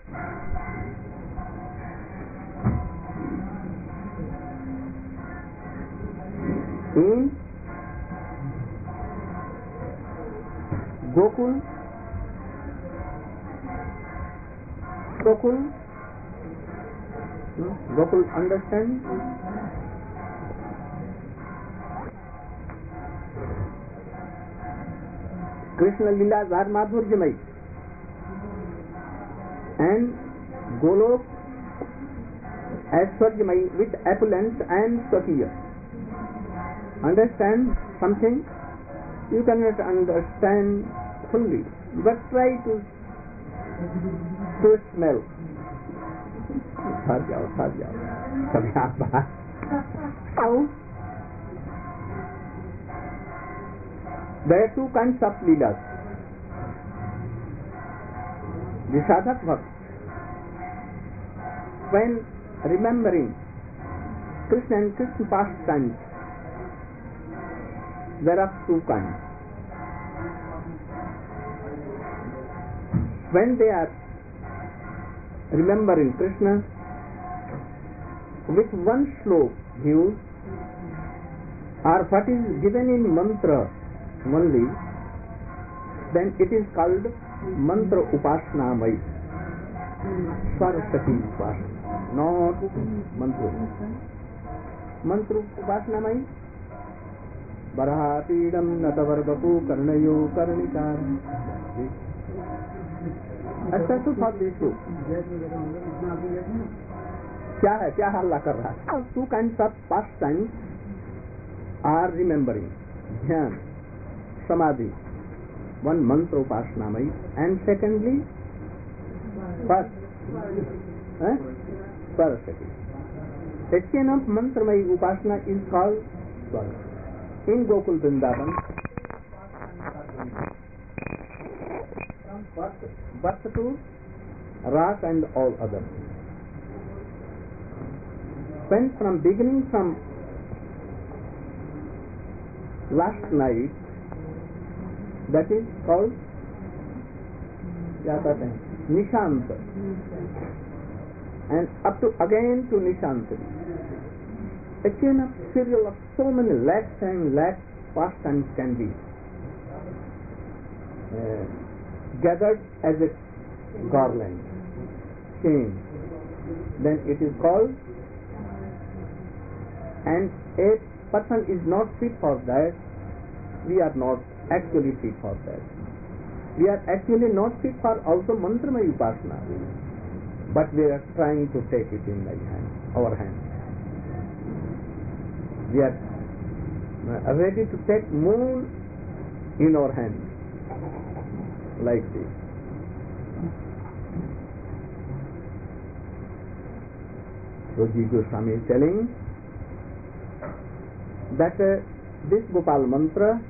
In Gokul, Gokul understand? Krishna Leelas are Madhurjamai, and Golok Aishwarjamai with opulence and Swakiya. Understand something? You cannot understand fully, but try to smell. How? There are two kinds of leelas. The sadhak bhakt, when remembering Krishna and Krishna pastimes, there are two kinds. When they are remembering Krishna with one slok view, or what is given in mantra only, then it is called mantra upasnamai, Saraswati upasana, not mantra upasnamai. Barahapeedam natavargapu karnayo karnikar. ऐसा तो था देखो क्या है, क्या हल्ला कर रहा है. Two kinds of pastimes are remembering, ध्यान, samadhi. One mantra upasnamai, and secondly Saraswati. A chain of mantramai upasana is called Saraswati. In Gokul Vrindavan, from birth to ras and all others. When from beginning from last night, that is called Nishant, and up to again to Nishantari. A chain of serial of so many lakhs and lakhs pastimes can be gathered as a garland, chain. Then it is called, and a person is not fit for that. We are not actually fit for that. We are actually not fit for also mantramaya upasana, but we are trying to take it in our hand. We are ready to take more in our hand, like this. So Jiva Goswami is telling that this Gopal mantra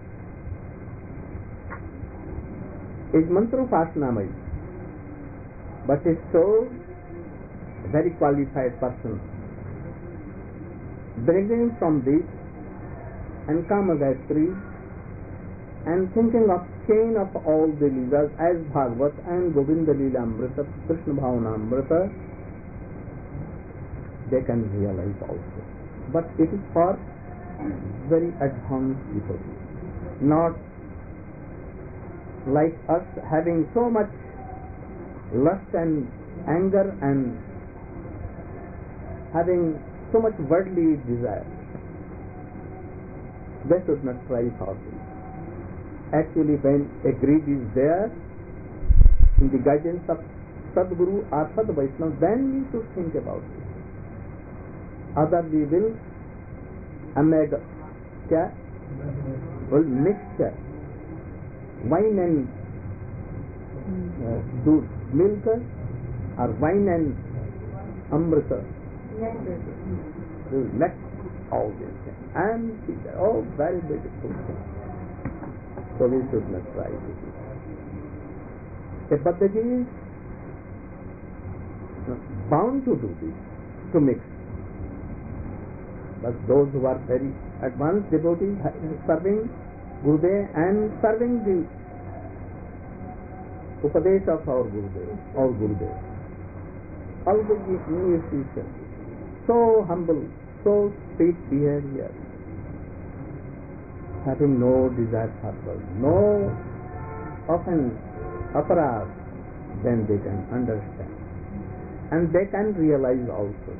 is mantra upasnamaya, but is so very qualified person, bringing from this and Kama Gayatri and thinking of chain of all the Leelas as Bhagavat and Govinda Leela Amrita, Krishna Bhavana Amrita, they can realize also. But it is for very advanced people, not like us having so much lust and anger and having so much worldly desire. They should not try for this. Actually, when a greed is there in the guidance of Sadguru or Sad Vaishnava, then we should think about it. Other we will mixture, wine and milk, or wine and amrita, let all these things, and these are all very beautiful things. So we should not try to do that. A Bhaktaji is bound to do this, to mix. But those who are very advanced devotees serving Gurudev and serving the Upadesh of our Gurudev, always musician, so humble, so sweet behavior, having no desire for world, no offense, aparat, then they can understand and they can realize also.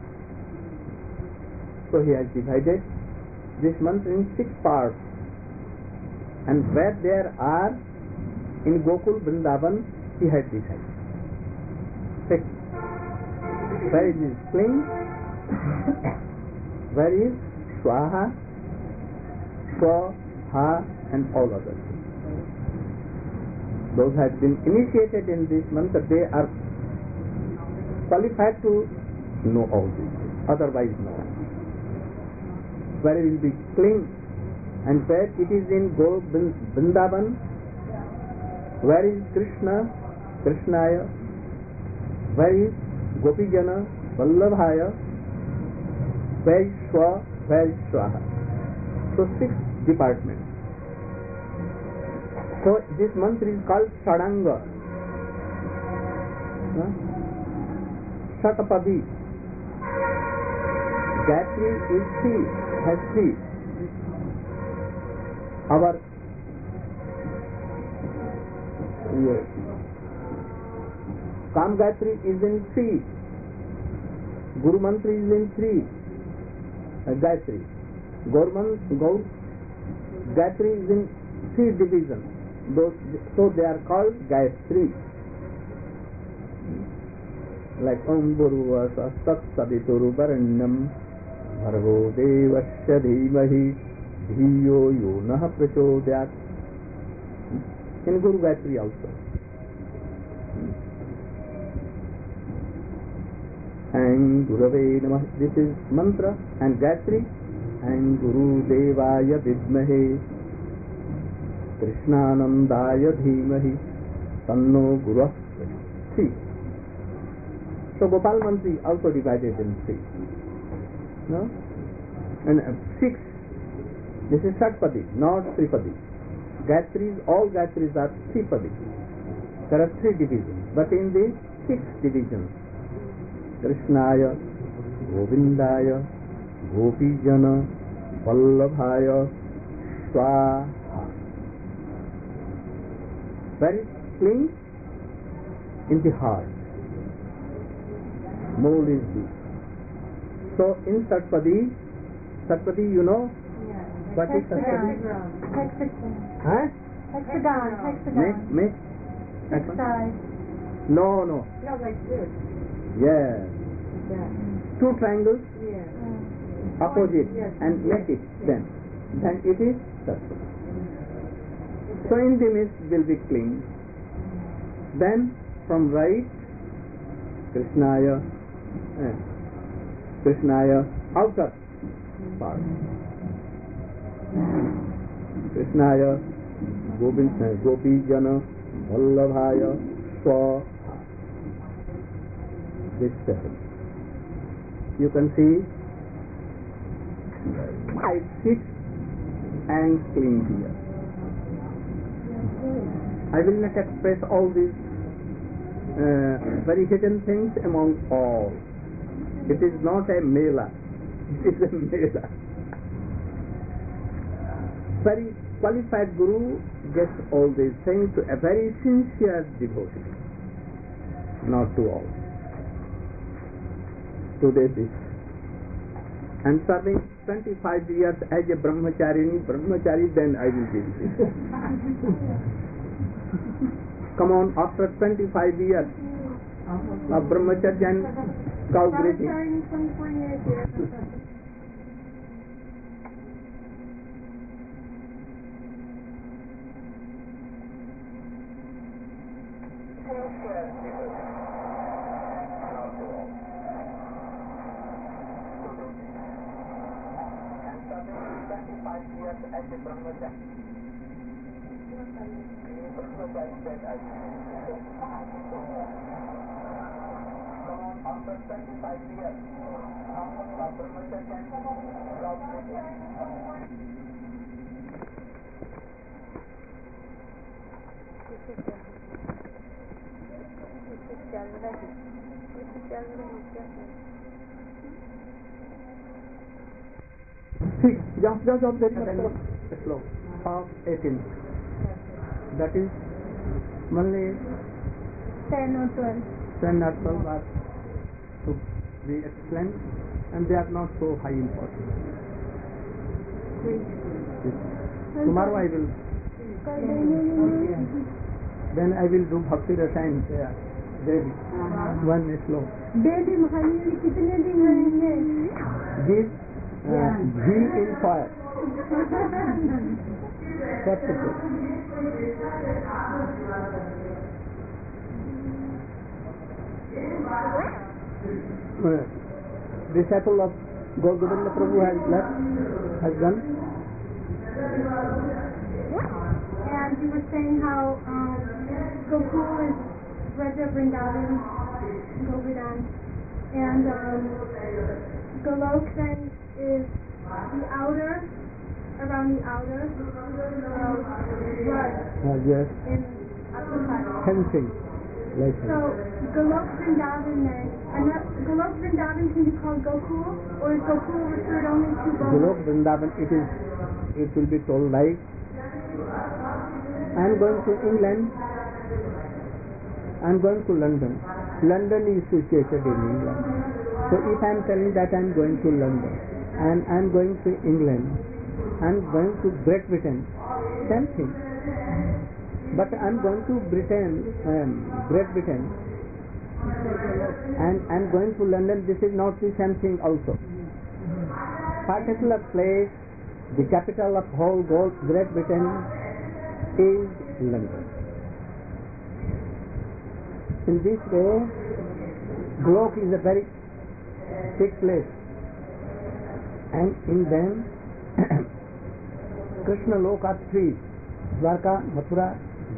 So he has divided this mantra in 6 parts, and where there are in Gokul Vrindavan he has decided 6. Where is Spling, where is Swaha, Swa, Ha and all others. Those who have been initiated in this mantra, they are qualified to know all this, otherwise no. Where it will be clean, and where it is in Vrindavan, where is Krishna, Krishnaya, where is Gopijana, Vallabhaya, where is Swa, where is Swaha. So 6 departments. So this mantra is called Sadanga. Shatapadi. Gayatri is 3, has 3. Our Kam Gayatri is in 3. Guru Mantra is in 3. Gayatri. Gaur Gayatri is in 3 divisions. So they are called Gayatri. Like Om Bhurva Sat Savituru Varanyam Bhargo Devasya Dhimahi Dhiyo Yo Naha Prachodhyat. In Guru Gayatri also. And Gurave Namah, this is mantra, and Gayatri, and Guru Devaya Vidmahe Krishnanandaya Dhimahi Tanno Guru. 3. So Gopal mantra is also divided in 3. No? And 6. This is Shatpadi, not Tripadi. Gayatris, all Gayatris are Tripadi. There are 3 divisions, but in the 6 divisions, Krishnaya, Govindaya, Gopijana, Vallabhaya, Swaha. Where is spleen? In the heart. Mole is deep. So in Satpadi, you know? Yeah. What is Satpadi? Hexagon. Huh? Hexagon. Make. 6 sides. No. No, like this. Yeah. Yeah. 2 triangles Yeah. opposite Yes. and make it then it is Satpadi. So in the midst will be clean. Then from right, Krishnaya outer part. Krishnaya, Gopijana, Vallabhaya, Swaha. This 7. You can see 5, 6 and clean here. I will not express all these very hidden things among all. It is not a mela. It is a mela. Very qualified Guru gets all these things to a very sincere devotee, not to all. Today this. And serving 25 years as a brahmachari, then I will give this. Come on, after 25 years of brahmacharya and cow grazing. Starting 24 years here. ठीक, जाओ very slow. Of 18. That is only 10 or 12. 10 or 12 are to be explained, and they are not so high importance. Tomorrow I will. Then I will do Bhakti Rasayan daily. One is slow. Daily महानी कितने दिन रहेंगे? Give ghee in fire. That's it. Disciple of Govinda Prabhu has done. And you were saying how Gokul is Braja Vrindavan, Govardhan, and Golok then is the outer, around the outer Raj Yes. in Akapat. Fencing. Like So Golok Vrindavan then, Golok Vrindavan can be called Gokul, or is Gokul referred only to Golok Vrindavan, it will be told like, I am going to England, I am going to London. London is situated in England. So if I am telling that I am going to London and I am going to England, I am going to Great Britain, same thing. But I am going to Great Britain, and I am going to London, this is not the same thing also. Particular place, the capital of whole Great Britain is London. In this way, Golok is a very big place, and in them Krishna Lok are three: Dwarka, Mathura,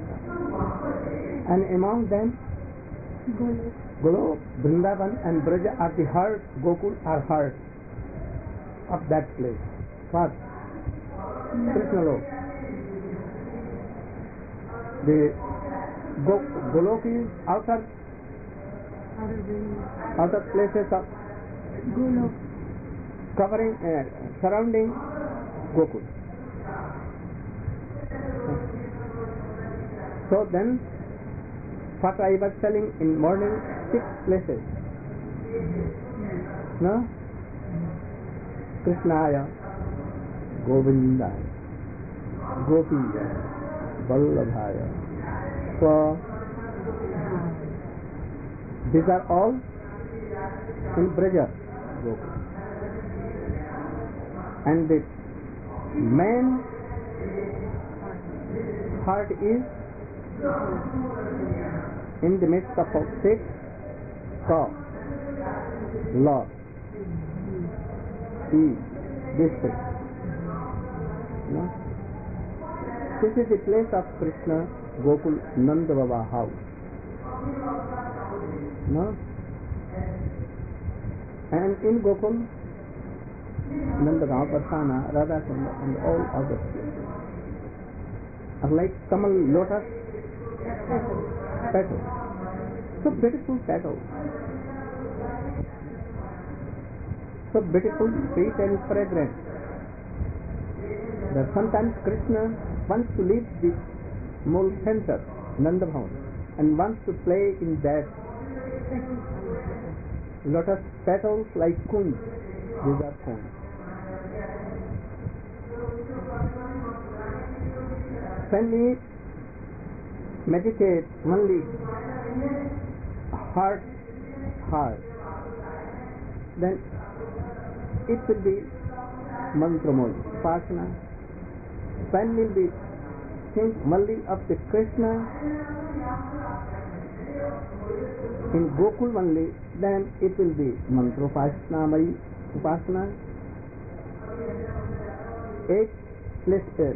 and among them Golok, Vrindavan and Braja are the heart, Gokul are heart of that place. First, Krishna Lok. The Golok is outer places of Golok. covering, surrounding Gokul. So then, what I was telling in morning, 6 places. No? Krishnaya, Govindaya, Gopiya, Vallabhaya. So, these are all in Braja, Gokul. And the main heart is in the midst of 6 God, Lord, this thing. No? This is the place of Krishna Gokul Nanda Baba house. No? And in Gokul, Nanda Gaon, Parsana, Radha Kunda, and all other places are like Kamal lotus petals. So beautiful petals. So beautiful, sweet and fragrant. That sometimes Krishna wants to leave the mole center, Nanda Bhavan, and wants to play in that lotus petals like kunj. These are kunj. When we meditate only heart, then it will be mantramoy, Upasana. When will be think only of the Krishna in Gokul only, then it will be Mantropasana, Upasana. 8 places.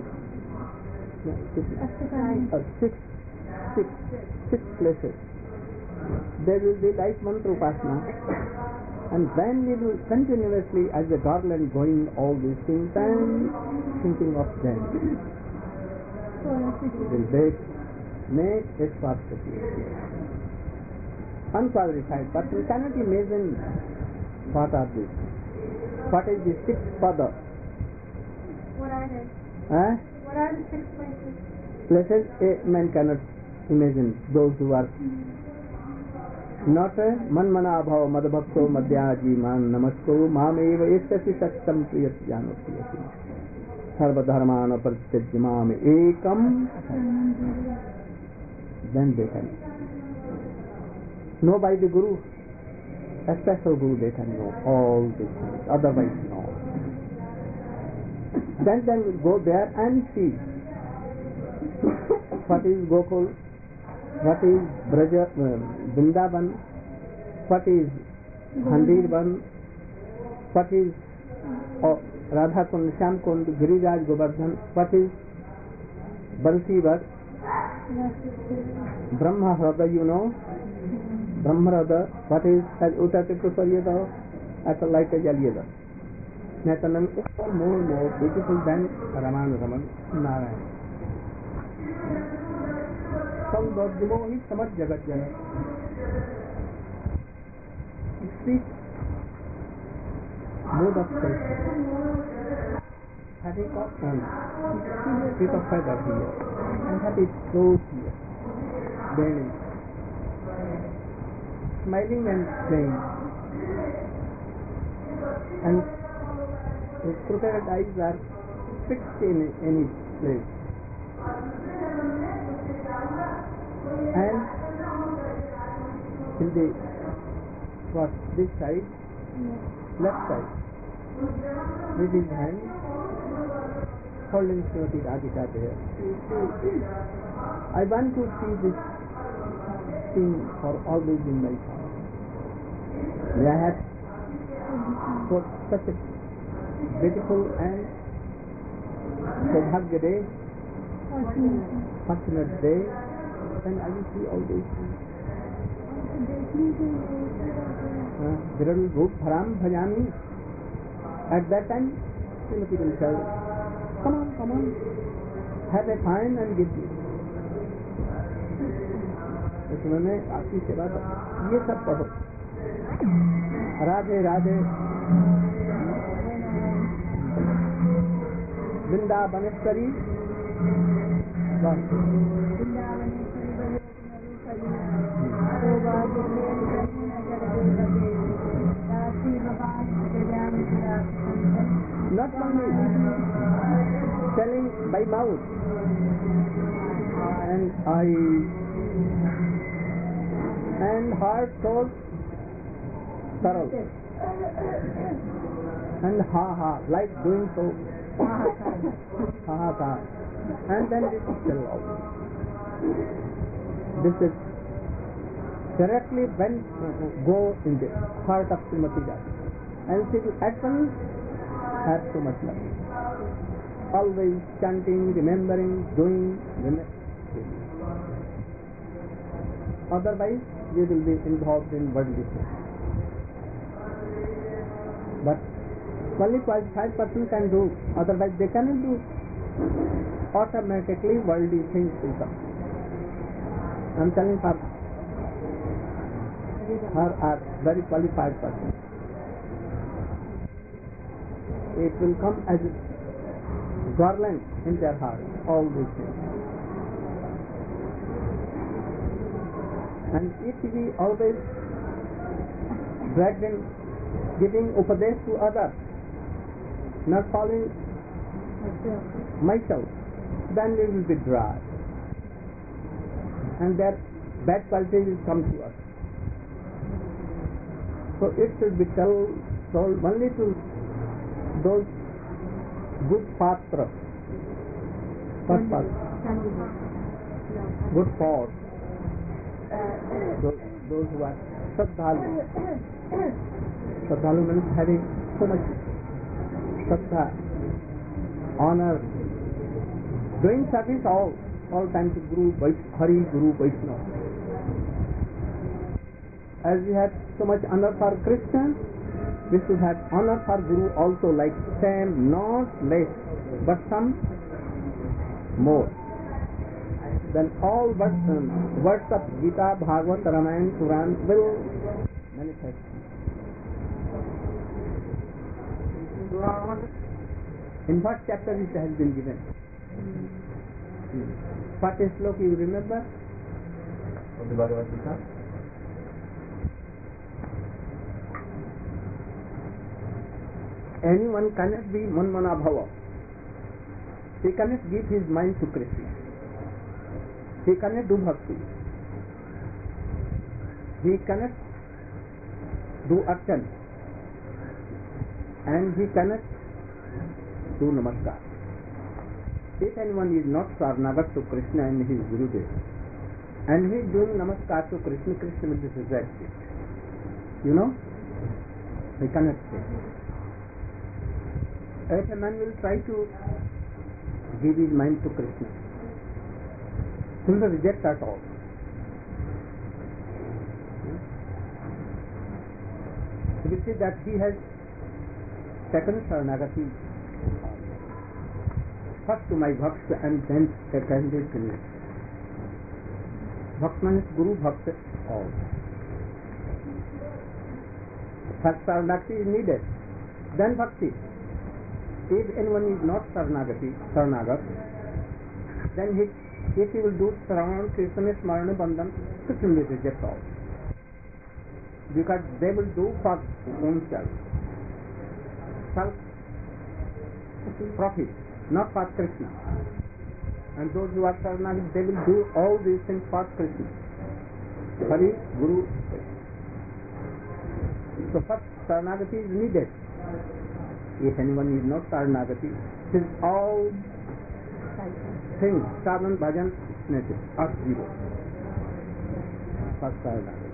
Six places. There will be like mantra upasana, and when we will continuously as a garland going all these things, then thinking of them will make a swastika. unqualified person cannot imagine what are these. What is the sixth pada? What are they? What are the 6 places? Places a man cannot imagine. Those who are not manmana bhava madbhakto madhyaji man namasko mameva esyasi satyam priyat janoti sarva dharmana parityajya mam ekam. Then they can know by the Guru, a special Guru, they can know all these things, otherwise no. Then they will go there and see what is Gokul, what is Braja, Vrindavan, what is Handirvan, what is Radha Kund, Shyam Kund, Giriraj, Govardhan, what is Balsivar, Brahma Hrada, you know, Brahma Hrada, what is Utate Kusaryada, at a light Jalyada. Natanan is more beautiful than Raman Narayan. सौंदर्यमो ही समझ जगत जनक. Speak mode of self. Having got on bit of feather here and have it close here, bending, smiling and playing, and his crooked eyes are fixed in any place. And in the this side, left side, with his hand holding Srimati Radhika there. I want to see this thing for always in my heart. May I have for such a beautiful and Saubhagya day, fortunate day, and I will see all these things. Viral Roop Haram Bhajami. At that time, Srimati will tell, come on, have a fine and give me. उन्होंने आपकी सेवा ये सब पढ़ो. Radhe Radhe Vrindavaneshwari not only telling by mouth and eyes and heart, soul, thorough, and ha, like doing so, ha, and then this is still out. This is directly go in the heart of Srimati Radhika, and she will at once have so much love. Always chanting, remembering, doing, otherwise we will be involved in worldly things. But only qualified person can do, otherwise they cannot do. Automatically worldly things will come. I am telling her are very qualified person. It will come as a garland in their heart, all these things. And if we always dragged in giving upadesh to others, not following myself, then we will be dry. And that bad qualities will come to us. So it should be told only to those good patra, good force, those who are Shraddhalu. Shraddhalu means having so much Shraddha, honor, doing service all time to Guru, Hari, Guru, Vaishnava. As we have so much honor for Krishna, we should have honor for Guru also, like same, not less, but some more. then all words of Gita, Bhagavad, Ramayana, Puran will manifest. In what chapter it has been given? What slok you remember? Of the Bhagavad Gita? Anyone cannot be Manmana Bhava. He cannot give his mind to Krishna. He cannot do bhakti. He cannot do archan. And he cannot do namaskar. If anyone is not Sarnagat to Krishna and his Gurudev, and he is doing namaskar to Krishna, Krishna will reject it. You know? He cannot say. If a man will try to give his mind to Krishna, he will reject at all. We see that he has taken Saranagati first to my Bhakta and then attended to me. Bhakta is Guru Bhakta all. First Saranagati is needed, then Bhakti. If anyone is not Saranagat, then if he will do Sravan, Kirtan, Smarana, Bandhan, Krishna will reject all. Because they will do for themselves. Self-profit, not for Krishna. And those who are Saranagat, they will do all these things for Krishna. For his Guru. So first Saranagati is needed. If anyone is not Saranagati, it is all things, sadhan, bhajan, native, are zero. First Saranagati.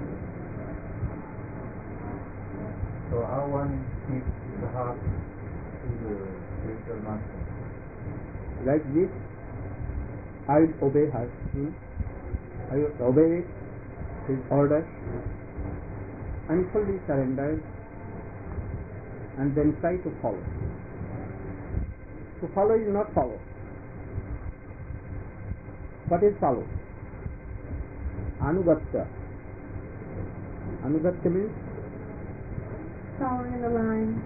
So how one keeps the heart to the spiritual master? Like this, I will obey her. I will obey his orders and fully surrender, and then try to follow. To follow is not follow. What is follow? Anugatya. Anugatya means Following in the line.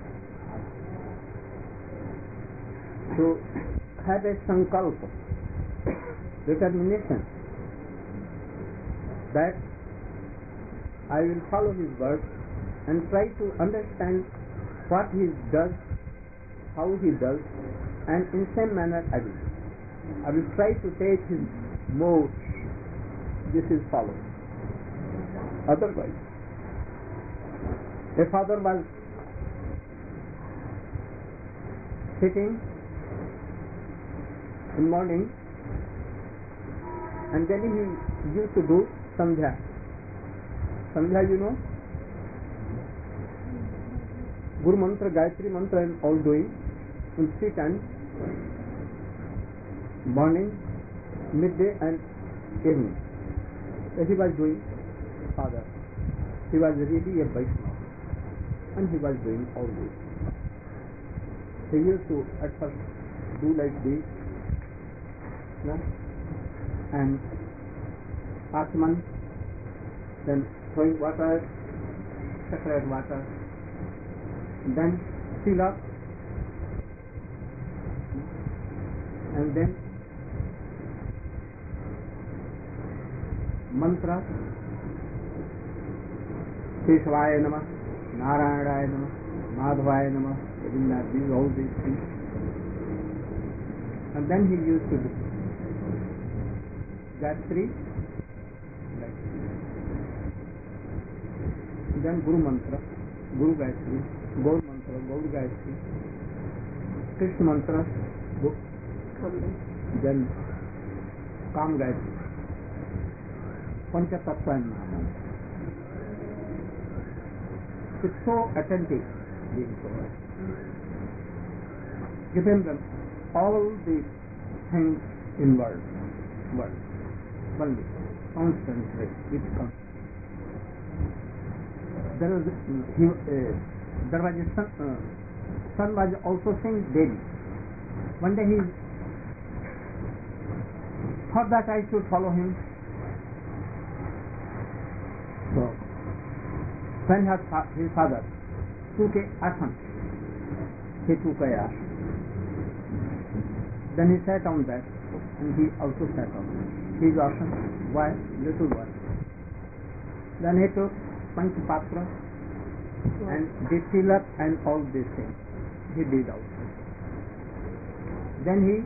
to have a sankalpa, determination that I will follow his words and try to understand what he does, how he does, and in same manner I will do. I will try to take his modes. This is followed. Otherwise, a father was sitting in morning, and then he used to do Sandhya. Sandhya, you know? Guru Mantra, Gayatri Mantra and all doing in 3 times, morning, midday and evening. He was doing, father. He was really a Vaishnava and he was doing all this. He used to at first do like this, no? And Atman, then throwing water, sacred water, then Tilak, and then mantra, Keshvaya Namah, Narayana Namah, Madhavaya Namah, these all these things. And then he used to do Gayatri, then Guru Mantra, Guru Gayatri, Gaur Mantra, Gaur Gayatri, Krishna Mantra, then Kam Gayatri, Pancha Tattva and Mahamantra. It's so attentive, being so giving them all the things in words, only, constantly, with constantly. There was a son was also saying daily. One day his thought that I should follow him. So, when his father took a asana, he took a asana. Then he sat on that, and he also sat on his asana. Why? Little boy. Then he took Panchapatra and the tilak and all these things. He did also. Then he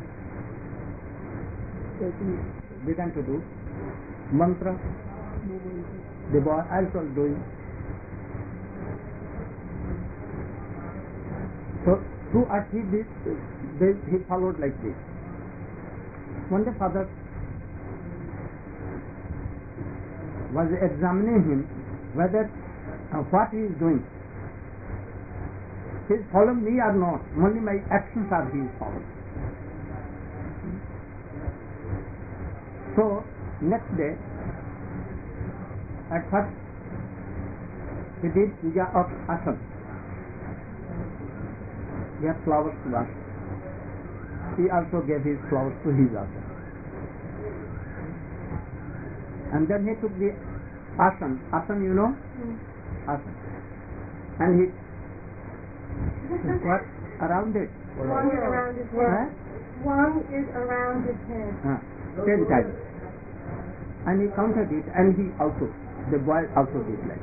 began to do mantra. The boy also doing. So to achieve this, he followed like this. One day father was examining him whether what he is doing. He is following me or not. Only my actions are he is following. So next day, at first he did puja of asana. He had flowers to wash. He also gave his flowers to his asana. And then he took the asana. Asana, you know? Asana. And he what around it? One is around his head. One is around his head. 10 times. And he counted it, and he also, the boy also did like.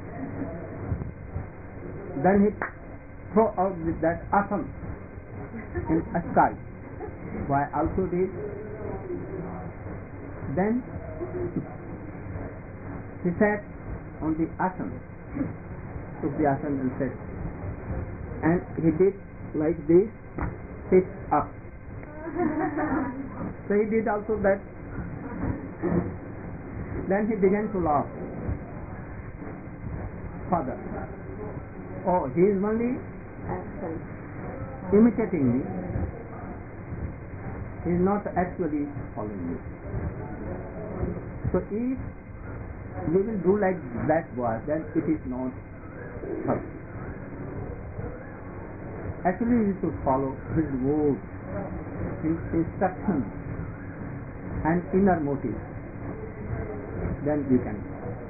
Then he threw out with that asana in a sky. Boy also did. Then he sat on the asana, took the asana and sat. And he did like this, sit up. So he did also that. Then he began to laugh. Father, oh, he is only imitating me. He is not actually following me. So if we will do like that boy, then it is not perfect. Actually, we should follow his words, his instructions, and inner motive. Then we can.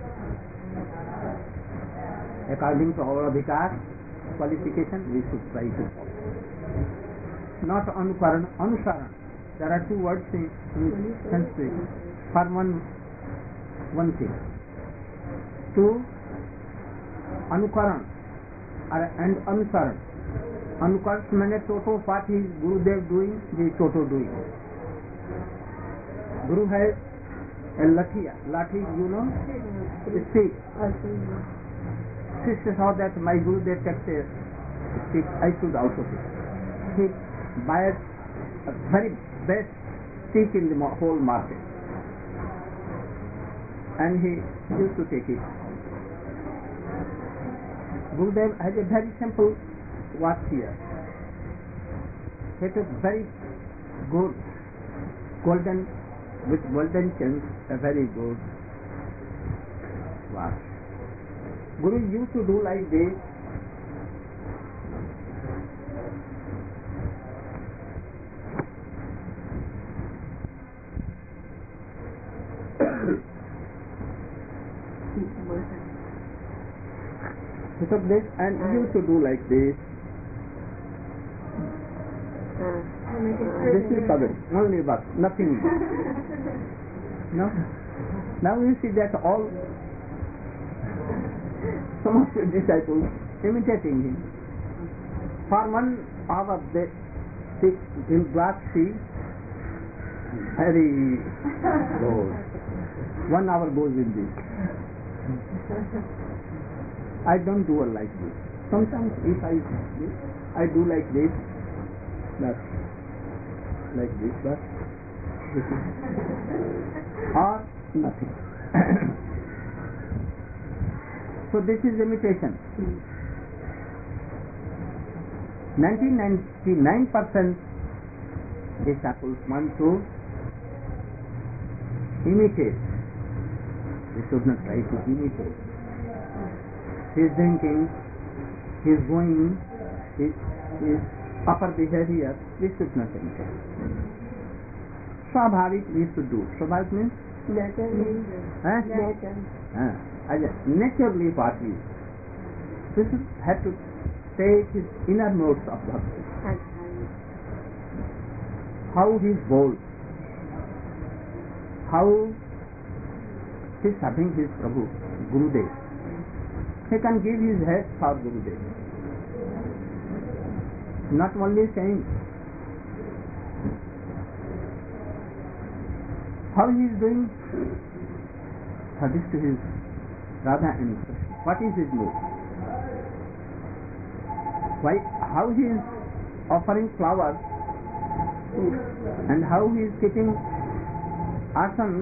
According to our adhikar, qualification, we should try to follow. Not anukaran, anusaran. There are two words in Sanskrit for one thing. Two, anukaran and anusaran. Anukaran means Toto, what is Gurudev doing, he is Toto doing. Guru has a lathi, you know, stick. Sister saw that my Gurudev takes a stick, I should also take. He buys a very best stick in the whole market. And he used to take it. Gurudev has a very simple watch here. He took very good golden chains, a very good watch. Guru used to do like this. He took this and used to do like this. This is Kabir, only but nothing. No? Now you see that all some of your disciples imitating him. For 1 hour they sit in Black Sea, very good. 1 hour goes in this. I don't do it like this. Sometimes if I do like this, but like this, but this is, or nothing. So this is imitation. 99% disciples want to imitate. They should not try to imitate. He is drinking, he is going, his upper behavior, we should not imitate. Swabhavik we should do. Swabhavik means? Naturally. Huh? Naturally what we should have to take his inner modes of bhakti. How he is bold. How he is serving his Prabhu, Gurudev. He can give his head for Gurudev. Not only saying how he is doing service to his Radha and Krishna. What is his mood? Why? How he is offering flowers and how he is keeping asanas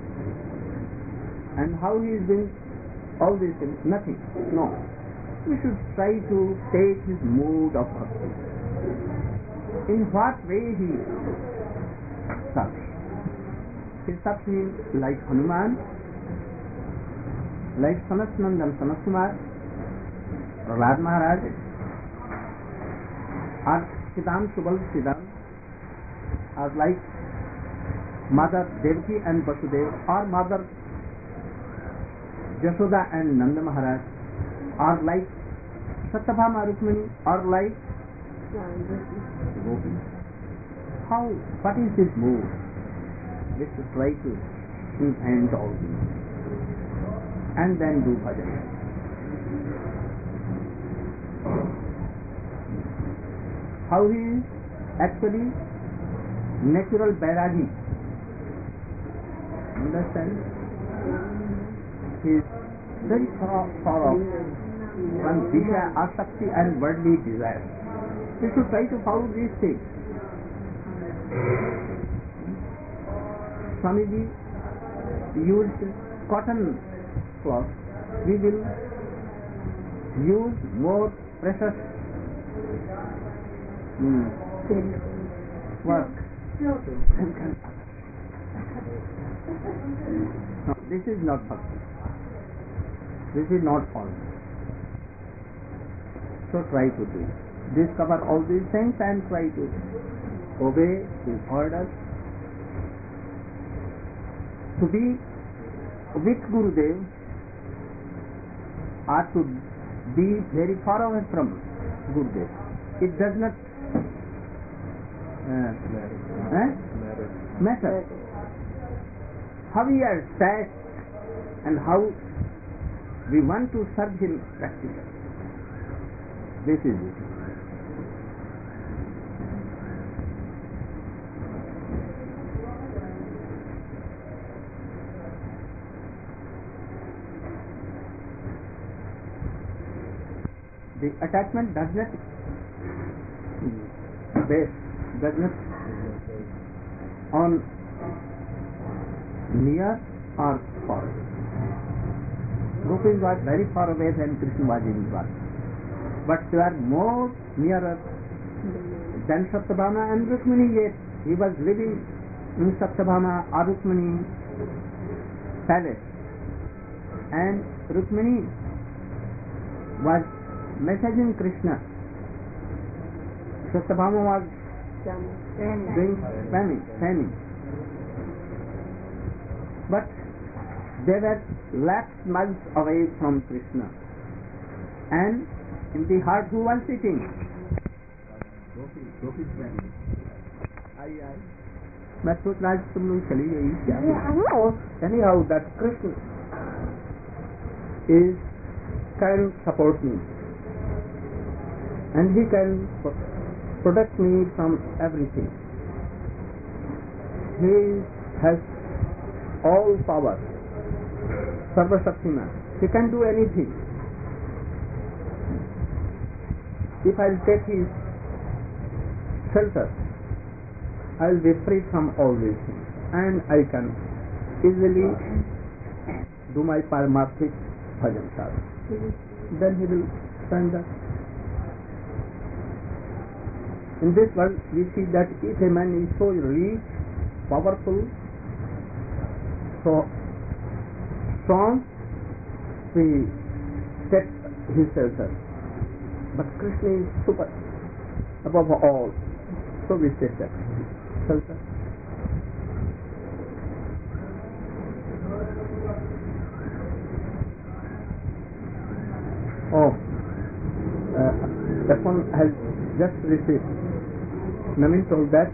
and how he is doing all these things. Nothing. No. We should try to take his mood of bhakti. In what way he serves. He serves him like Hanuman, like Sanat Nandan Sanat Kumar, Prahlad Maharaj, or Siddham Subal Siddham, or like Mother Devaki and Vasudev, or Mother Jashoda and Nanda Maharaj, or like Satyabhama Rukmini, or like Gopi. How? What is his mood? We should try to invent all these and then do bhajan. How he is actually natural Bairagi. Understand? He is very far off from Disha, Asakti and worldly desire. We should try to follow these things. Swamiji used cotton cloth. We will use more precious work. No, this is not bhakti. This is not false. So try to do. Discover all these things and try to obey his orders. To be with Gurudev or to be very far away from Gurudev. It does not matter. How we are set and how we want to serve him practically. This is it. The attachment does not on near or far. Gopis was very far away than Krishna was in Dwarka, but they are more nearer than Satyabhama and Rukmini. Yet he was living in Satyabhama or Rukmini palace, and Rukmini was messaging Krishna. Satyabhama was doing fanning. But they were lakhs miles away from Krishna. And in the heart who was sitting? Gopi fanning. मैं सोच रहा तुम लोग चली गई क्या? Anyhow, that Krishna is can support me. And he can protect me from everything. He has all power, Sarva Shaktiman. He can do anything. If I will take his shelter, I will be free from all these things, and I can easily do my Paramarthik bhajan sadhana. Then he will surrender. In this world, we see that if a man is so rich, powerful, so strong, he takes his shelter. But Krishna is super, above all. So we take that shelter. microphone has just received. Naveen told that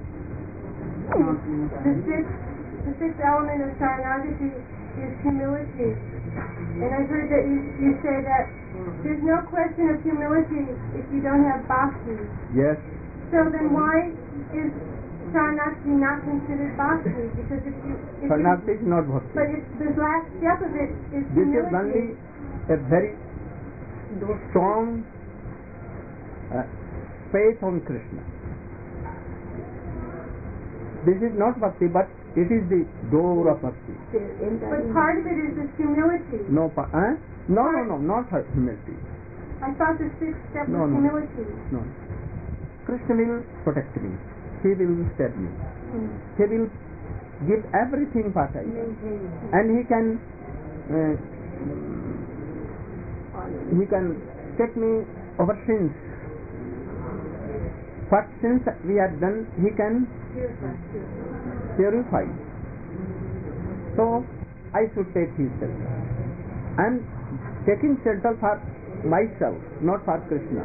The sixth element of Sharanagati is humility. And I heard that you say that there's no question of humility if you don't have bhakti. yes, So then why is Sharanagati not considered bhakti? Because if Sharanagati is not bhakti. but if the last step of it is This is humility. only a very strong faith on Krishna. This is not bhakti, but it is the door of bhakti. But part of it is this humility. No, not humility. I thought the sixth step No, was no. humility. No. Krishna will protect me. He will save me. He will give everything what I want. And he can take me over sins. What sins we have done, he can purify. So I should take his shelter. I am taking shelter for myself, not for Krishna.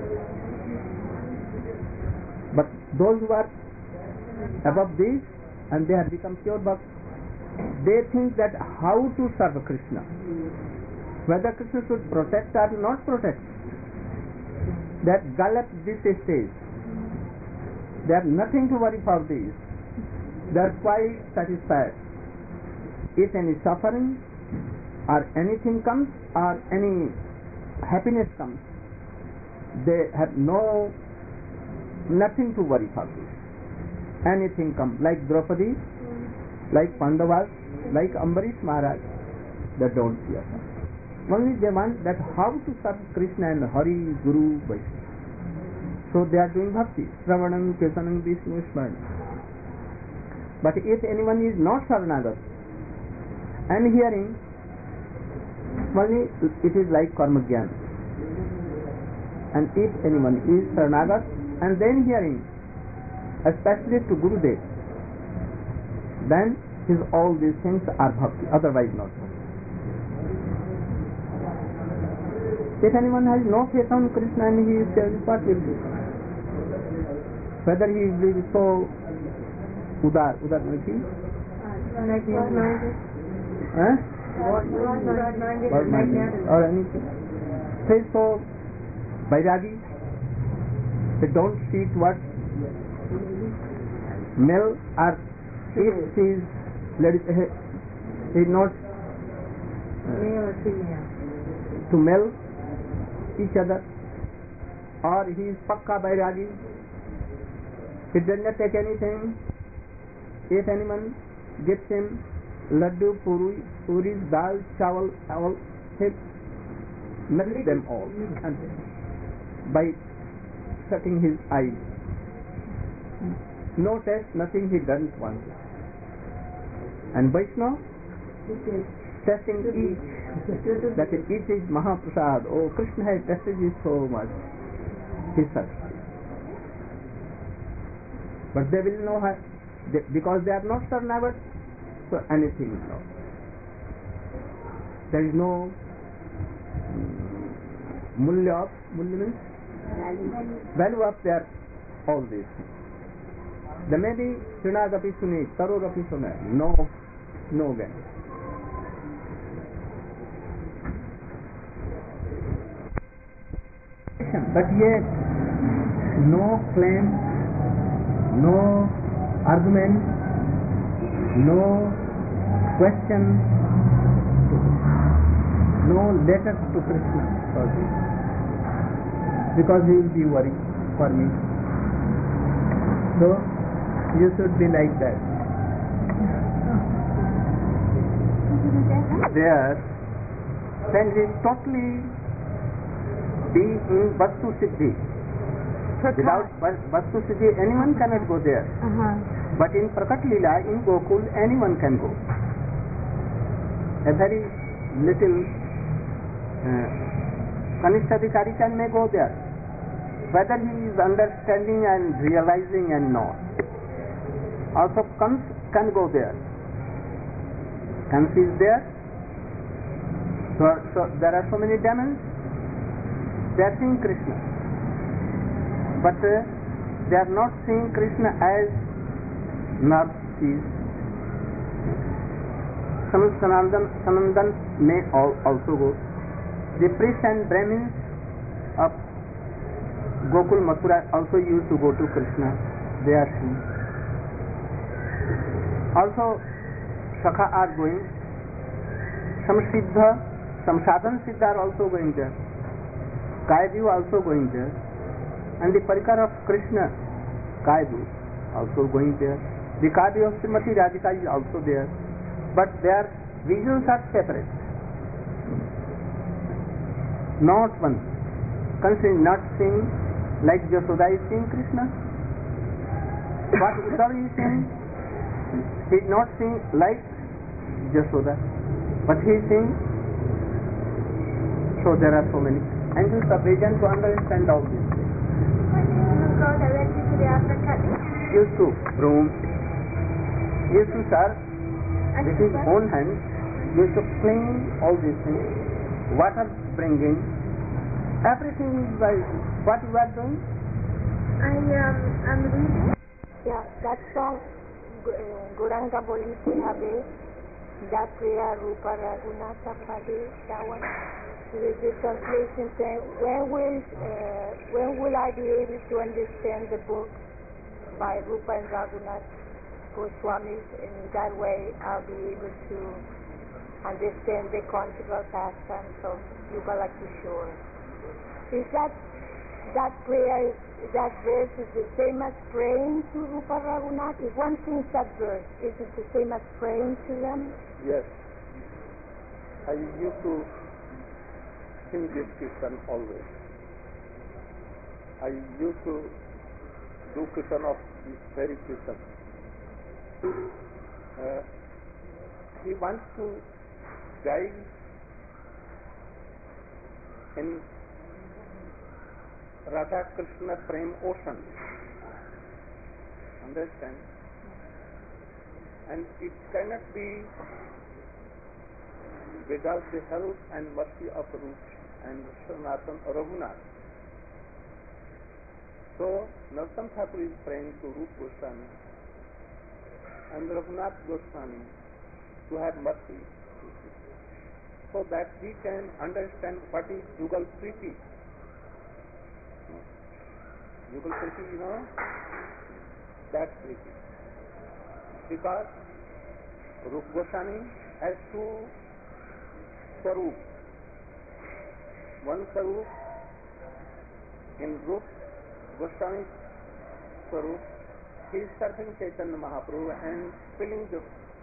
But those who are above this and they have become pure bhakt, they think that how to serve Krishna, whether Krishna should protect or not protect. That gulp this stage, they have nothing to worry for this. They are quite satisfied. If any suffering or anything comes or any happiness comes, they have nothing to worry for this. Anything comes, like Draupadi, like Pandavas, like Ambarish Maharaj, they don't fear. Only they want that how to serve Krishna and Hari, Guru, Vaishnava. So they are doing bhakti, Shravanam, Kirtanam, Vishnu, Smaranam. But if anyone is not Saranagat and hearing, only it is like Karma Jnana. And if anyone is Saranagat and then hearing, especially to Gurudev, then all these things are bhakti, otherwise not bhakti. If anyone has no faith on Krishna and he is serving, what will do? Whether he will be so udar means or anything. Say so Vairagi, they don't seek what? Male, or if she is not Male or female. to male each other, or he is pakka Vairagi, he does not take anything. If anyone gives him laddu, puris, dal, chawal, he melts them all and by shutting his eyes. No taste, nothing, he doesn't want it. And Vaishnava, testing each, that each is Mahaprasad. Oh, Krishna has tested you so much. He satisfied. But they will know how, because they are not Saranagat, so anything is not. There is no mulya means value of their all these things. There may be Srinagapi Suni, Tarogapi Suni, no value. But yet, no claim, no argument, no question, no letter to Krishna for this, because he will be worried for me. So you should be like that. There, then he totally be in Vastu Siddhi. Without Vastu Siddhi, anyone cannot go there. But in Prakat Leela, in Gokul, anyone can go. A very little Kanishthadhikari may go there. Whether he is understanding and realizing and not. Also Kans can go there. Kans is there. So there are so many demons. They are seeing Krishna. but they are not seeing Krishna as nurse sees. Some Sanandan may also go. The priests and Brahmins of Gokul Mathura also used to go to Krishna. They are seen. Also, Shakha are going. Some Siddha, some Sadhan Siddha are also going there. Kayadev also going there. And the Parikar of Krishna, Kayadev, also going there. The Kayadev of Srimati Radhika is also there. But their visions are separate. Not one. Kansa is not seeing like Yashoda is seeing Krishna. What Uddhava is seeing, he is not seeing like Yashoda, but he is seeing. So there are so many angels of vision to understand all this. Why didn't you go directly to the Africa? Used to roam, used to serve with his own hands, used to clean all these things, water bringing, everything is by what you are doing. I'm reading. Yeah, that song, Gauranga Bolite Habe, that prayer, Rupa Raghunatha Pade, that one. There is a translation saying, when will I be able to understand the book by Rupa and Raghunath Goswamis? In that way, I'll be able to understand the conjugal pastimes of Yugala Kishore. Is that prayer, that verse is the same as praying to Rupa Raghunath? If one sings that verse, is it the same as praying to them? Yes. I used to sing this Kirtan always. I used to do Kirtan of this very Kirtan. He wants to dive in Radha Krishna Prem ocean. Understand? And it cannot be without the help and mercy of Rupa and Sanatan Raghunath. So Narottam Thakur is praying to Rupa Goswami and Raghunath Goswami to have mercy, so that we can understand what is Yugal Priti. Yugal Priti, you know, that Priti. Because Rupa Goswami has two Swarup. One Swarup in Rupa Goswami's Swarup, he is serving Chaitanya Mahaprabhu and filling the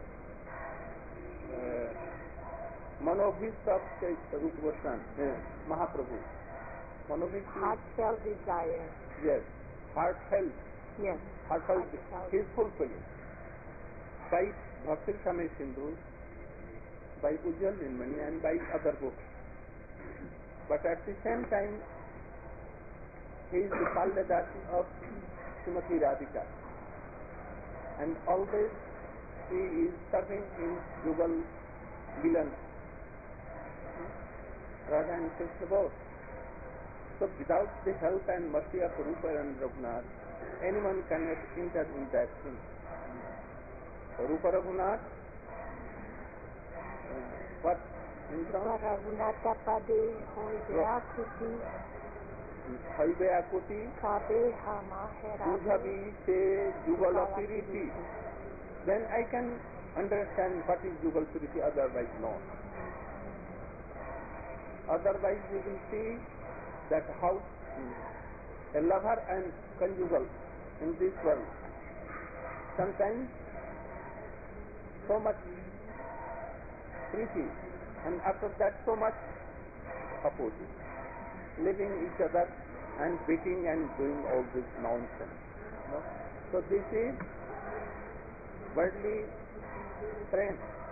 Manobhist of Rupa Goswami, Mahaprabhu. Manobhist is Heartfelt desire. yes, heartfelt. Yes. Heartfelt. He is fulfilling. By Bhakti Samay Sindhu, by Ujjwal Nilmani and by other books. But at the same time, he is the Palyadasi of Srimati Radhika. And always he is serving in Yugal Milan. Radha and Krishna both. So without the help and mercy of Rupa and Raghunath, anyone cannot enter in that thing. Rupa Raghunath, what in Rupa Raghunatha Pade, Hoideakuti, Haibeakuti, Kabe Hama Hera. Udhavi Se Yugal Piriti. Then I can understand what is Yugal Piriti, otherwise not. Otherwise you will see that how a lover and conjugal in this world, sometimes so much priti and after that so much opposite, living each other and beating and doing all this nonsense. No? So this is worldly prem,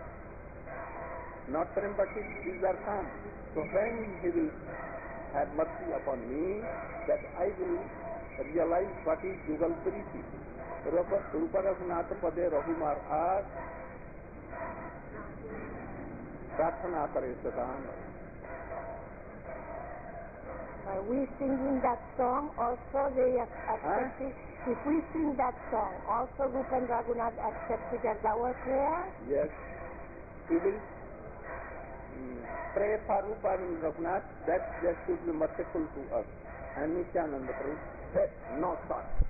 not prem but these are calm. So when he will have mercy upon me, that I will realize what is Yugal Priti. Rupa Raghunath Pade Rahumar Aas Prarthana Kare Sadam. we singing that song, also they accept it. If we sing that song, also Rupa and Raghunath accept it as our prayer? Yes. He will pray for Rupa and Raghunath that they should be merciful to us. And Nityananda Prabhu said, no thought.